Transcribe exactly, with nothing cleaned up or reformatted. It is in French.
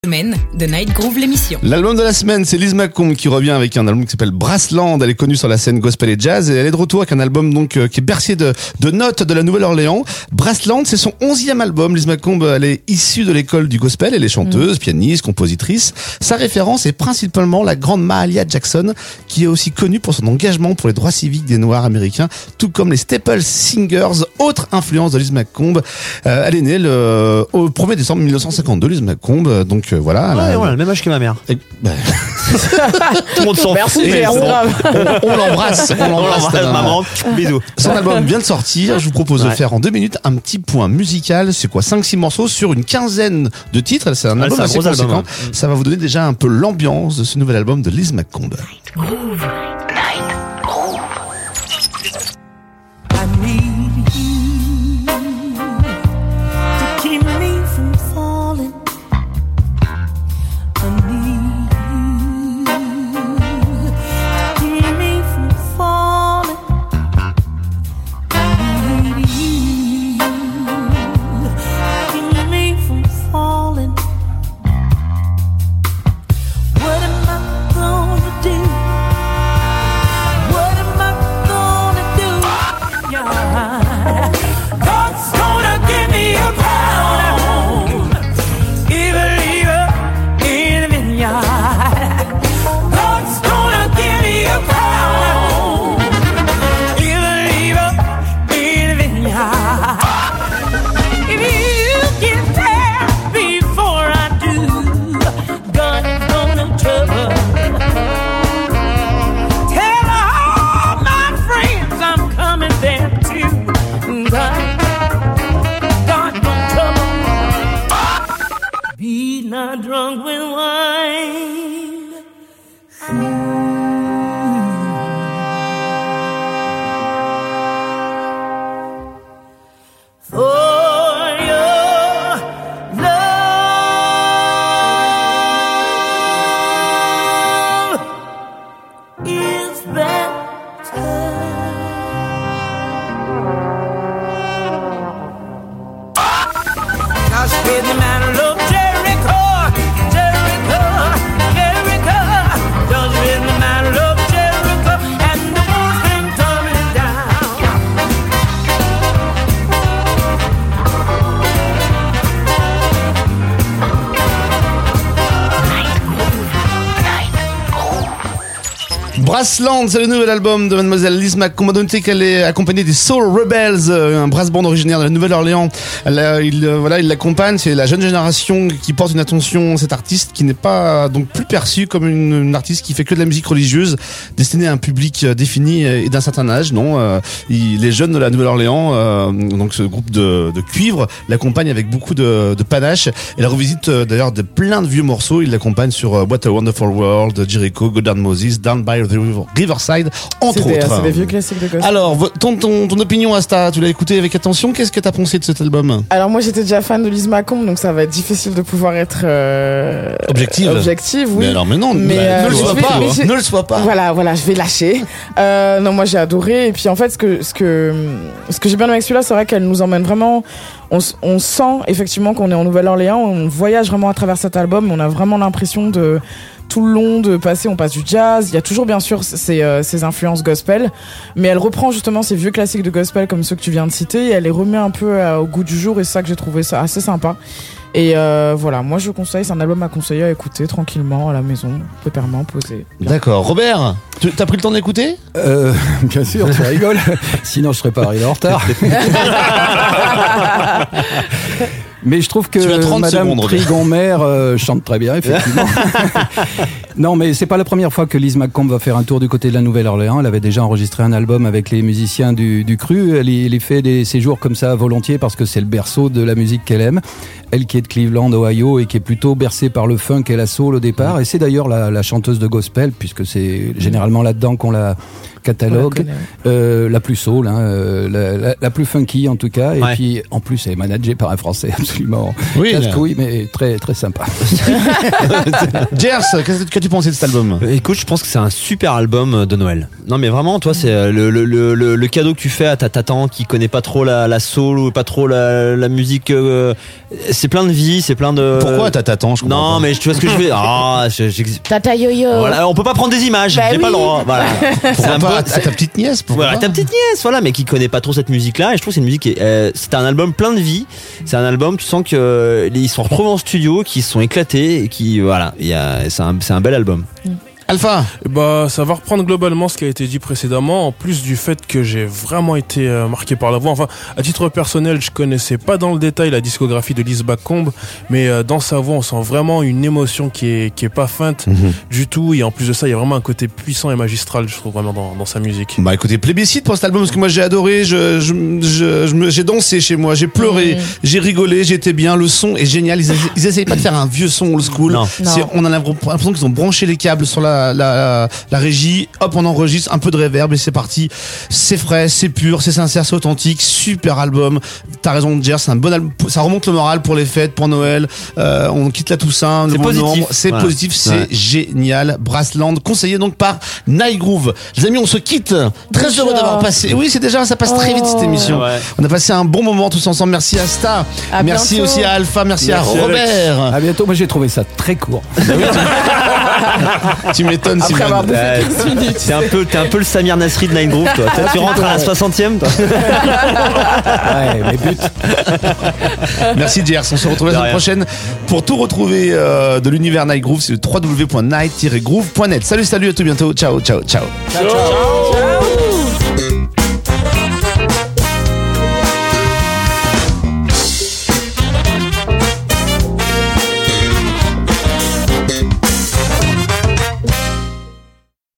Semaine de Night Groove, l'émission. L'album de la semaine, c'est Liz McComb qui revient avec un album qui s'appelle Brassland. Elle est connue sur la scène gospel et jazz et elle est de retour avec un album donc euh, qui est bercé de, de notes de la Nouvelle-Orléans. Brassland, c'est son onzième album. Liz McComb, elle est issue de l'école du gospel. Elle est chanteuse, mmh. pianiste, compositrice. Sa référence est principalement la grande Mahalia Jackson, qui est aussi connue pour son engagement pour les droits civiques des Noirs américains, tout comme les Staple Singers, autre influence de Liz McComb. Euh, elle est née le, au premier décembre mille neuf cent cinquante-deux, Liz McComb. Donc euh, voilà. Ouais, elle a, ouais, le même âge que ma mère. Et, bah... Tout le monde s'en fout. On, on l'embrasse, on l'embrasse, maman. Bisous. Son album vient de sortir. Je vous propose ouais. de faire en deux minutes un petit point musical. C'est quoi, cinq six morceaux sur une quinzaine de titres. C'est un album ouais, c'est assez un conséquent. Album, hein. Ça va vous donner déjà un peu l'ambiance de ce nouvel album de Liz McComb. Night Groove. Night Groove. I need you to keep me from falling. I need you to keep me from falling. I need you to keep me from falling. What am I gonna do? What am I gonna do? Yeah. God's gonna give me a crown. Evil, evil in the vineyard. God's gonna give me a crown. Evil, evil in the vineyard. If you get there before I do, God's gonna trouble. Tell all my friends I'm coming there too. God, God gonna trouble. Be not drunk with wine. For your love is better. Josh with the man of Jericho, Jericho, Jericho. Josh with the man of Jericho, and the walls came tumbling down. Brassland, c'est le nouvel album de mademoiselle Liz McComb. On a noté qu'elle est accompagnée des Soul Rebels, un brass band originaire de la Nouvelle-Orléans. Elle, euh, il, euh, voilà, il l'accompagne. C'est la jeune génération qui porte une attention, cet artiste qui n'est pas donc plus perçu comme une, une artiste qui fait que de la musique religieuse destinée à un public défini et d'un certain âge. Non, euh, il, les jeunes de la Nouvelle-Orléans, euh, donc ce groupe de, de cuivre, l'accompagne avec beaucoup de, de panache. Elle revisite euh, d'ailleurs de plein de vieux morceaux. Il l'accompagne sur euh, What a Wonderful World, Jericho, Go Down Moses, Down by the Riverside, entre c'est des, autres. C'est des vieux classiques de gospel. Alors, ton, ton, ton opinion, Asta, tu l'as écouté avec attention. Qu'est-ce que t'as pensé de cet album? Alors moi, j'étais déjà fan de Liz McComb, donc ça va être difficile de pouvoir être euh, objective. Objective, oui. Mais alors, mais non, mais, bah, euh, ne le sois vais, pas. Je... Ne le sois pas. Voilà, voilà, je vais lâcher. Euh, non, moi j'ai adoré. Et puis en fait, ce que ce que ce que j'ai bien aimé avec celui-là, c'est vrai qu'elle nous emmène vraiment. On, on sent effectivement qu'on est en Nouvelle-Orléans. On voyage vraiment à travers cet album. On a vraiment l'impression de tout le long de passer, on passe du jazz. Il y a toujours bien sûr ces, euh, ces influences gospel, mais elle reprend justement ces vieux classiques de gospel comme ceux que tu viens de citer et elle les remet un peu euh, au goût du jour et c'est ça que j'ai trouvé ça assez sympa. Et euh, voilà, moi je conseille, c'est un album à conseiller à écouter tranquillement à la maison, pépèrement, posé. Bien. D'accord. Robert, tu as pris le temps d'écouter? euh, Bien sûr, tu rigoles. Sinon je serais pas arrivé en retard. Mais je trouve que Madame Trigon-Mer euh, chante très bien, effectivement. Non, mais c'est pas la première fois que Liz McComb va faire un tour du côté de la Nouvelle-Orléans. Elle avait déjà enregistré un album avec les musiciens du, du Cru. Elle y, elle y fait des séjours comme ça volontiers parce que c'est le berceau de la musique qu'elle aime. Elle qui est de Cleveland, Ohio, et qui est plutôt bercée par le funk et la soul au départ. Et c'est d'ailleurs la, la chanteuse de gospel, puisque c'est généralement là-dedans qu'on la catalogue, euh, la plus soul, hein, euh, la, la, la plus funky en tout cas, et ouais. puis en plus elle est managée par un Français absolument oui, casse-couille, mais très très sympa. Jers, qu'est-ce que qu'as-tu pensé de cet album? Écoute, je pense que c'est un super album de Noël. Non mais vraiment, toi, c'est le, le, le, le cadeau que tu fais à ta tatan qui connaît pas trop la, la soul ou pas trop la, la musique. Euh, c'est plein de vie, c'est plein de. Pourquoi ta tatan? Je Non, pas. mais tu vois ce que je veux. Ah, je, Tata yo-yo. Voilà, on peut pas prendre des images. Bah j'ai oui. pas le droit. Voilà. C'est un peu à ta petite nièce. Voilà, ta petite nièce, voilà, mais qui connaît pas trop cette musique-là. Et je trouve que c'est une musique. Qui est, euh, c'est un album plein de vie. C'est un album, tu sens que euh, ils sont retrouvés en studio, qui se sont éclatés, et qui voilà, il y a, c'est un, c'est un bel album. Alpha. Bah, ça va reprendre globalement ce qui a été dit précédemment, en plus du fait que j'ai vraiment été euh, marqué par la voix. Enfin, à titre personnel, je connaissais pas dans le détail la discographie de Lise Bacombe, mais euh, dans sa voix, on sent vraiment une émotion qui est qui est pas feinte mm-hmm. du tout. Et en plus de ça, il y a vraiment un côté puissant et magistral, je trouve vraiment dans, dans sa musique. Bah, écoutez, plébiscite pour cet album parce que moi j'ai adoré. Je, je, je, je me, j'ai dansé chez moi, j'ai pleuré, mmh. j'ai rigolé, j'étais bien. Le son est génial. Ils, ils essayent pas de faire un vieux son old school. Non. C'est, on a l'impression qu'ils ont branché les câbles sur la, la, la régie. Hop, on enregistre un peu de reverb et c'est parti. C'est frais, c'est pur, c'est sincère, c'est authentique. Super album. T'as raison, Jer, c'est un bon album. Ça remonte le moral pour les fêtes, pour Noël. Euh, on quitte la Toussaint. C'est positif. Novembre. C'est voilà. positif, c'est ouais. génial. Brassland, conseillé donc par Night Groove. Les amis, on se quitte. Très déjà. heureux d'avoir passé. Oui, c'est déjà, ça passe oh. très vite cette émission. Ouais. On a passé un bon moment tous ensemble. Merci à Sta. À merci bientôt. aussi à Alpha. Merci, Merci à Robert. À bientôt. Moi j'ai trouvé ça très court. Tu m'étonnes, Après avoir Simone. bouffé quinze minutes. T'es un peu, t'es un peu le Samir Nasri de Night Groove, toi. Tu rentres à la soixantième, toi. Ouais, mais but. Merci, Jers. On se retrouve la De semaine rien. prochaine pour tout retrouver euh, de l'univers Night Groove. C'est w w w point night groove point net. Salut, salut, à tout bientôt. Ciao, ciao, ciao. Ciao, ciao.